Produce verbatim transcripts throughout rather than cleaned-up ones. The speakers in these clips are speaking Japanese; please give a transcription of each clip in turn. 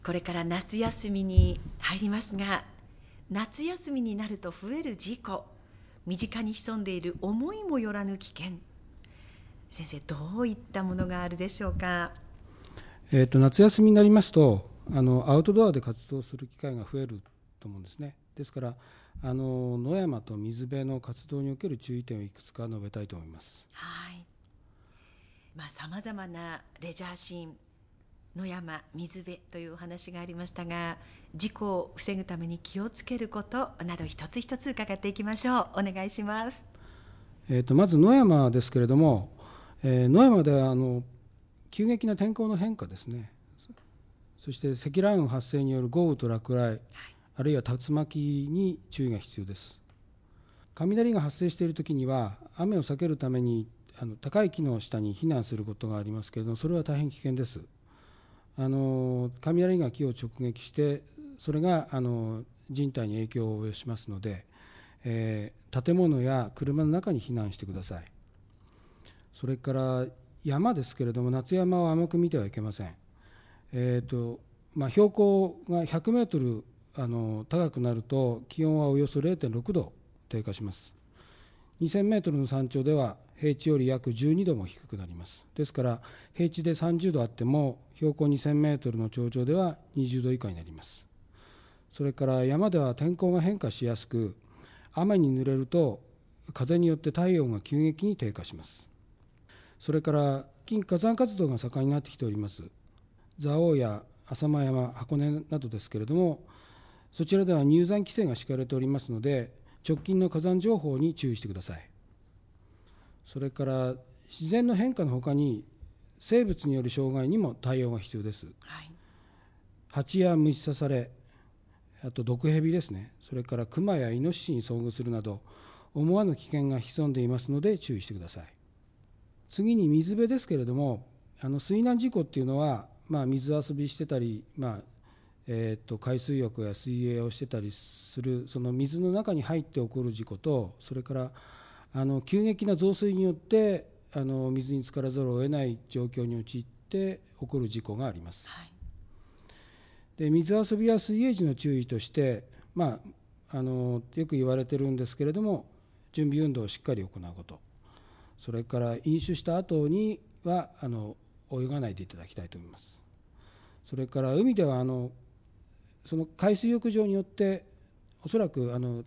これから夏休みに入りますが、夏休みになると増える事故、身近に潜んでいる思いもよらぬ危険、先生どういったものがあるでしょうか。 えー、と夏休みになりますとあのアウトドアで活動する機会が増えると思うんですね。ですからあの野山と水辺の活動における注意点をいくつか述べたいと思います。 はい、まあ、様々なレジャーシーン、野山水辺というお話がありましたが、事故を防ぐために気をつけることなど一つ一つ伺っていきましょう。お願いします。 えー、とまず野山ですけれども、えー、野山ではあの急激な天候の変化ですね、そして積乱雲発生による豪雨と落雷、はい、あるいは竜巻に注意が必要です。雷が発生しているときには雨を避けるためにあの高い木の下に避難することがありますけれども、それは大変危険です。あの雷が木を直撃してそれがあの人体に影響を及ぼしますので、えー、建物や車の中に避難してください。それから山ですけれども、夏山を甘く見てはいけません。えーとまあ、標高がひゃくメートルあの高くなると気温はおよそ れいてんろくど低下します。にせんメートルの山頂では平地より約じゅうにども低くなります。ですから平地でさんじゅうどあっても標高にせんメートルの頂上ではにじゅうど以下になります。それから山では天候が変化しやすく、雨に濡れると風によって体温が急激に低下します。それから近火山活動が盛んになってきております蔵王や浅間山、箱根などですけれども、そちらでは入山規制が敷かれておりますので、直近の火山情報に注意してください。それから自然の変化のほかに生物による障害にも対応が必要です。はい、蜂や虫刺され、あと毒蛇ですね、それからクマやイノシシに遭遇するなど思わぬ危険が潜んでいますので注意してください。次に水辺ですけれども、あの水難事故っていうのは、まあ、水遊びしてたり、まあえー、と海水浴や水泳をしてたりするその水の中に入って起こる事故と、それからあの急激な増水によってあの水に浸からざるを得ない状況に陥って起こる事故があります。はい、で水遊びや水泳時の注意として、まあ、あのよく言われてるんですけれども、準備運動をしっかり行うこと、それから飲酒した後にはあの泳がないでいただきたいと思います。それから海ではあのその海水浴場によっておそらくあの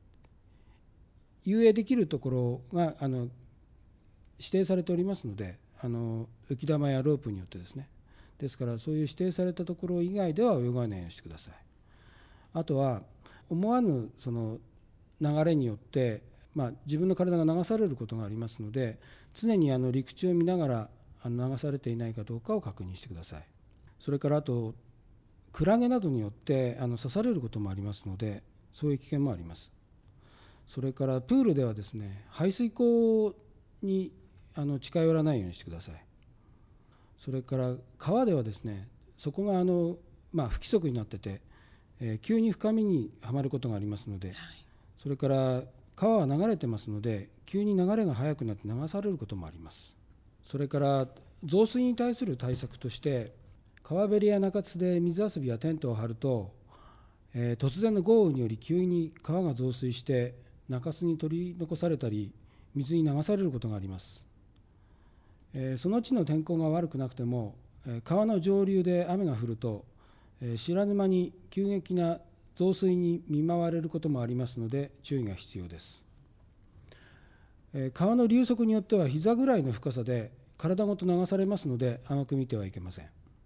遊泳できるところがあの指定されておりますので、あの浮き玉やロープによってですね、ですからそういう指定されたところ以外では泳がないようにしてください。あとは思わぬその流れによって、まあ、自分の体が流されることがありますので、常にあの陸地を見ながらあの流されていないかどうかを確認してください。それからあとクラゲなどによってあの刺されることもありますので、そういう危険もあります。それからプールではですね、排水溝にあの近寄らないようにしてください。それから川ではですね、そこがあの、まあ、不規則になってて、えー、急に深みにはまることがありますので、はい、それから川は流れてますので、急に流れが速くなって流されることもあります。それから増水に対する対策として、川べりや中州で水遊びやテントを張ると、えー、突然の豪雨により急に川が増水して中州に取り残されたり水に流されることがあります。えー、その地の天候が悪くなくても、えー、川の上流で雨が降ると、えー、知らぬ間に急激な増水に見舞われることもありますので注意が必要です。えー、川の流速によっては膝ぐらいの深さで体ごと流されますので甘く見てはいけません。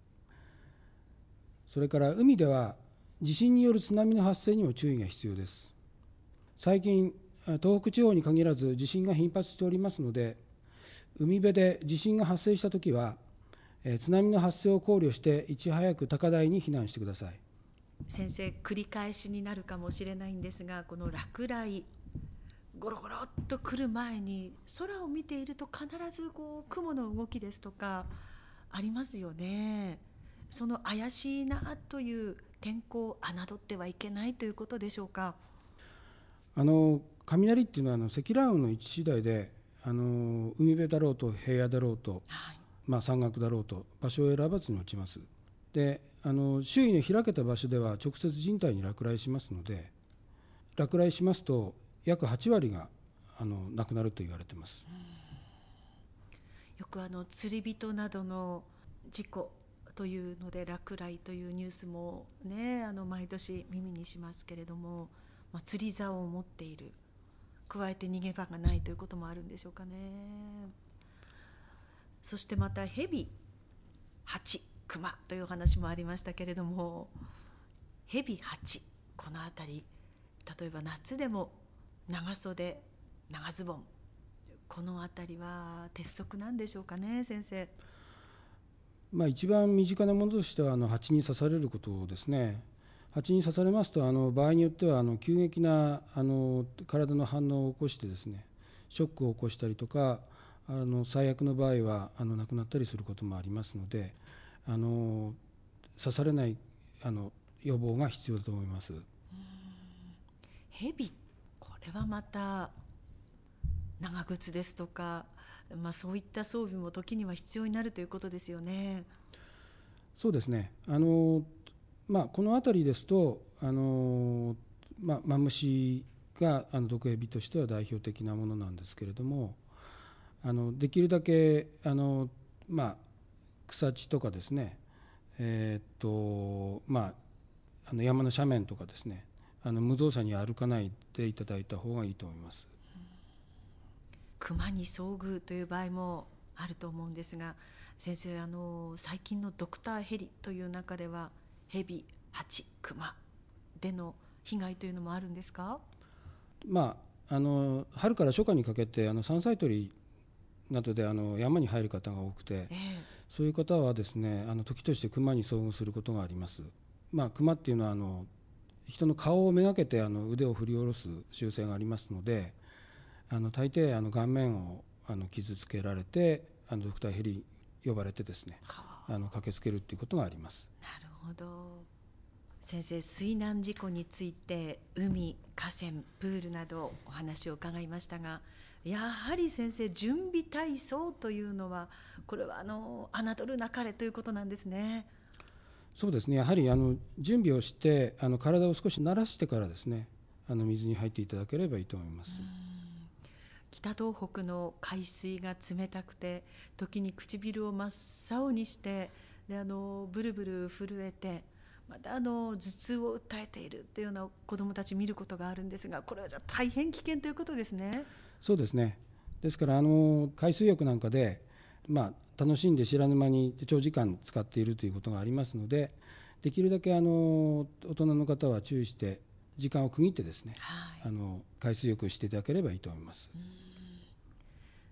それから海では地震による津波の発生にも注意が必要です。最近東北地方に限らず地震が頻発しておりますので、海辺で地震が発生したときは、えー、津波の発生を考慮していち早く高台に避難してください。 先生、繰り返しになるかもしれないんですが、この落雷ゴロゴロっと来る前に空を見ていると必ずこう雲の動きですとかありますよね。その怪しいなという天候を侮ってはいけないということでしょうか。 あの雷っていうのはあの積乱雲の位置次第で、あの海辺だろうと平野だろうと、はい、まあ、山岳だろうと場所を選ばずに落ちます。 であの周囲の開けた場所では直接人体に落雷しますので、落雷しますと約はち割があの亡くなると言われています。 よくあの釣り人などの事故というので落雷というニュースもね、あの毎年耳にしますけれども、まあ、釣り竿を持っている、加えて逃げ場がないということもあるんでしょうかね。そしてまた蛇、蜂、熊というお話もありましたけれども、蛇、蜂、このあたり、例えば夏でも長袖長ズボン、このあたりは鉄則なんでしょうかね、先生。 まあ、一番身近なものとしてはあの蜂に刺されることですね。蜂に刺されますとあの場合によってはあの急激なあの体の反応を起こしてですね、ショックを起こしたりとか、あの最悪の場合はあの亡くなったりすることもありますので、あの刺されないあの予防が必要だと思います。 蛇、これはまた長靴ですとか、まあ、そういった装備も時には必要になるということですよね。 そうですね。あの、まあ、この辺りですとあの、まあ、マムシがあの毒蛇としては代表的なものなんですけれども、あのできるだけあの、まあ、草地とかですね、えーっとまあ、あの山の斜面とかですね、あの無造作に歩かないでいただいた方がいいと思います。 熊に遭遇という場合もあると思うんですが、先生、あの最近のドクターヘリという中では蛇、蜂、熊での被害というのもあるんですか？ まあ、あの春から初夏にかけてあの山菜採りなどであの山に入る方が多くて、 ええ、 そういう方はですね、あの時として熊に遭遇することがあります。まあ、熊っていうのはあの人の顔をめがけてあの腕を振り下ろす習性がありますので、あの大抵あの顔面をあの傷つけられてあのドクターヘリ呼ばれてですね、 はあの駆けつけるということがあります。 なるほど。先生、水難事故について海、河川、プールなどお話を伺いましたが、やはり先生、準備体操というのはこれはあの侮るなかれということなんですね。 そうですね、やはりあの準備をしてあの体を少し慣らしてからですね、あの水に入っていただければいいと思います。 北東北の海水が冷たくて、時に唇を真っ青にして、であのブルブル震えて、またあの頭痛を訴えているというような子どもたち見ることがあるんですが、これはじゃあ大変危険ということですね。 そうですね。ですからあの海水浴なんかで、まあ、楽しんで知らぬ間に長時間使っているということがありますので、できるだけあの大人の方は注意して時間を区切ってですね、 はい、 あの海水浴していただければいいと思います。 うん